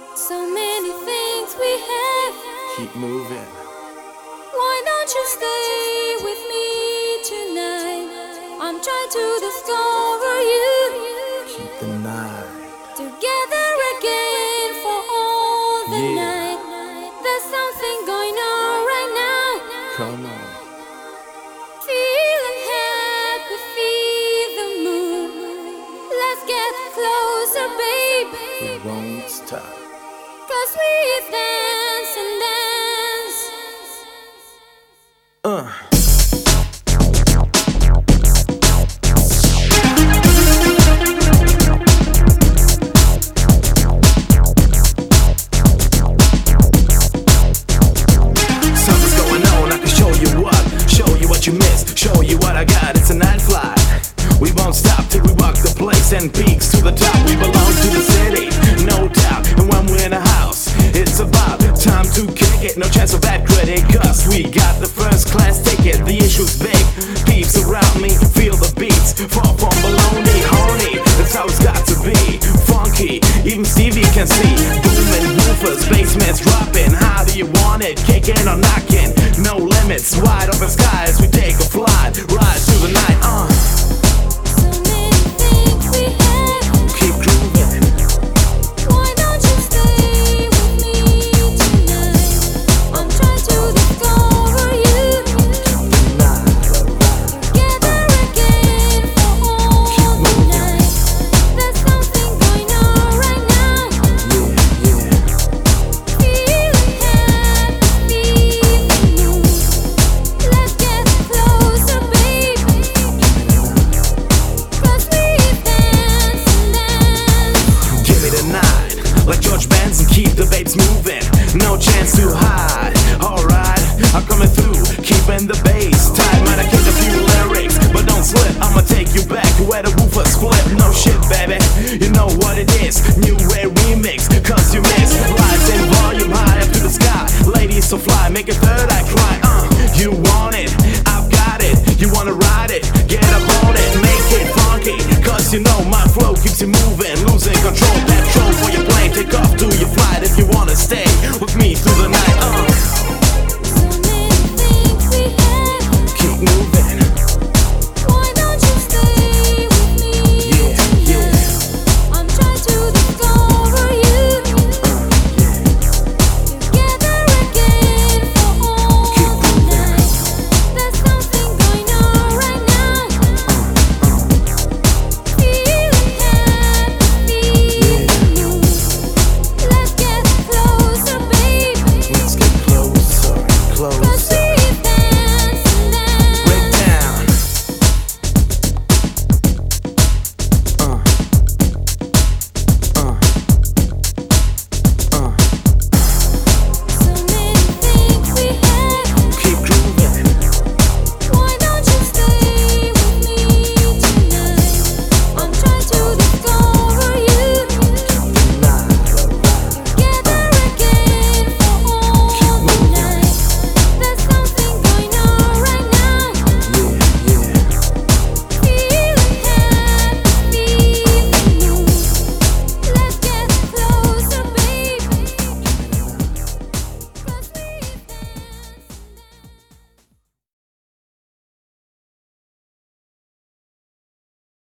So many things we have. Keep moving. Why don't you stay with me tonight? I'm trying to discover you. Keep the night. Together again for all the Yeah. night. There's something going on right now. Come on. Feeling happy, feel the mood. Let's get closer, baby. We won't stop. 'Cause we dance and dance. Something's going on, I can show you what you missed, show you what I got, it's a night flight. We won't stop till we walk the place and peaks to the top. We belong to the city, no doubt. And when we're in a house, it's about time to kick it. No chance of bad credit, 'cause we got the first class ticket. The issue's big, peeps around me feel the beats. Far from baloney, horny, that's how it's got to be. Funky, even Stevie can see. Booming woofers, basements dropping. How do you want it? Kicking or knocking? No limits, wide open skies. We take a flight, rise through the night. So many things we have. Keep grooving. Why don't you stay with me tonight? I'm trying to discover you. Together again for all the night. There's something going on right now. Feeling happy, feel the mood. Let's get closer, baby. 'Cause we dance and dance. Give me the night, like George Benson, keep the babes moving. No chance to hide. Alright, I'm coming through, keeping the bass tight. Might have kicked a few lyrics, but don't slip. I'ma take you back to where the woofers flip. No shit, baby, you know what it is. New rare remix, 'cause you miss. Lights and volume high up to the sky. Ladies so fly, make a third eye cry. You want it, I've got it. You wanna ride it, get up on it, make it funky. 'Cause you know my flow keeps you moving, losing control. Petrol for your plane, take off to